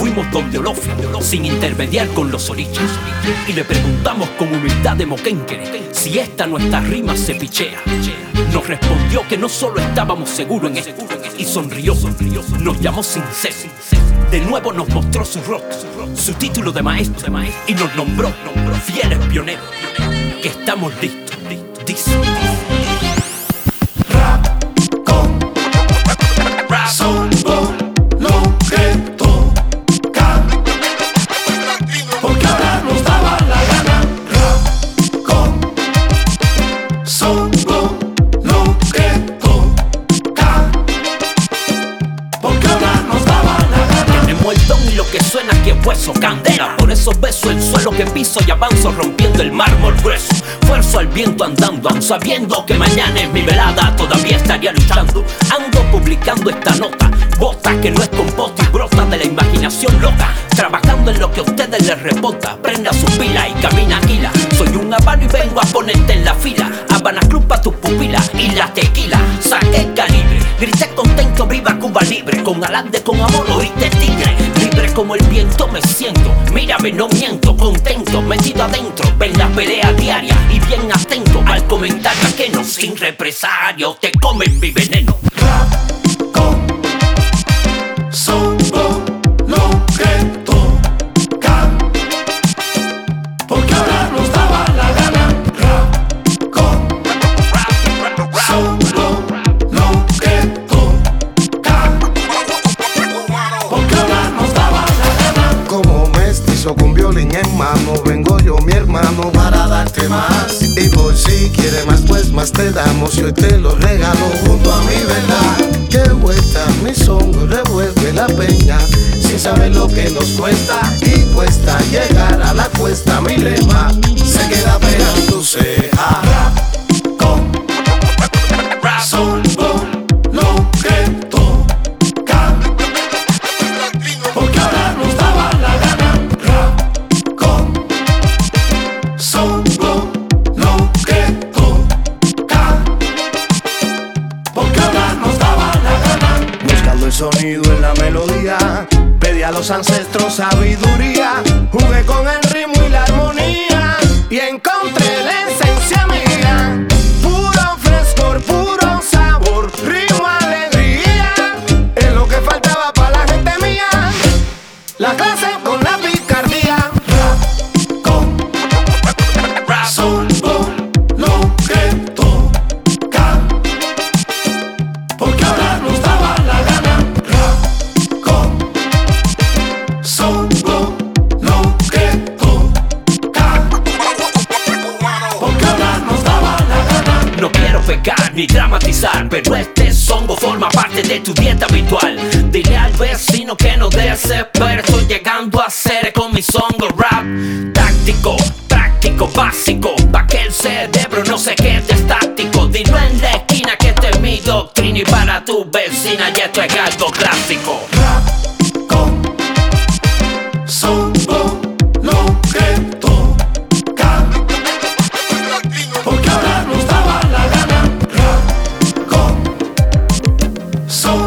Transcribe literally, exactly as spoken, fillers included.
fuimos donde Olofio, sin intermediar con los orichas, y le preguntamos con humildad de moquenque si esta nuestra rima se pichea. Nos respondió que no solo estábamos seguros en esto, y sonrió, nos llamó sincero. De nuevo nos mostró su rostro, su título de maestro, y nos nombró fieles pioneros, que estamos listos, dice. Rap con somos lo que toca, porque ahora nos daba la gana. Rap con somos lo que toca, porque ahora nos daba la gana. Tenemos el don y lo que suena que es hueso, candela. Por eso beso el suelo que piso y avanzo rompiendo el mármol grueso. Fuerzo al viento andando, aun sabiendo que mañana es mi velada, todavía estaría luchando. Ando publicando esta nota, bota que no es composta y brota de la imaginación loca. Trabajando en lo que a ustedes les rebota, prenda su pila y camina aquila. Soy un habano y vengo a ponerte en la fila. Habana Club pa' tus pupilas y la tequila. Saqué el calibre, grité contento, viva Cuba libre. Con adelante, con amor, oíste tigre. Libre como el viento me siento, mírame no miento. Contento, metido adentro, ven la pelea diaria. Y bien atento al comentario ajeno, sin represario, te comen mi veneno. Rap con somos lo que toca, porque ahora nos daba la gana. Rap con somos lo que toca, porque ahora nos daba la gana. Como mestizo con violín en mano, vengo yo mi hermano para darte más. Y por si quieres más, pues más te damos y hoy te lo regalo junto a mi verdad. Que vuelta mi son revuelve la peña sin saber lo que nos cuesta, y cuesta llegar a la cuesta. Mi lema se queda pegado en tu ceja. Rap con somos lo que toca, porque ahora nos daba la gana. Rap con somos lo que toca, porque ahora nos daba la gana. Buscando el sonido en la melodía, pedí a los ancestros sabiduría. Jugué con el ritmo y la armonía y encontré la esencia mía. Puro frescor, puro sabor, ritmo, alegría. Es lo que faltaba para la gente mía. La clase con la picardía. Rap con somos lo que toca, porque ahora nos daba la gana. Rap con somos lo que toca, porque ahora nos daba la gana. No quiero pecar ni dramatizar, pero este songo forma parte de tu dieta habitual. Dile al vecino que no desespere, estoy llegando a hacer con mi songo rap táctico, práctico, básico, pa' que el cerebro no se quede estático. Dilo en la esquina que esta es mi doctrina y para tu vecina y esto es algo clásico. Rap con somos lo que toca, porque ahora nos daba la gana. Rap con somos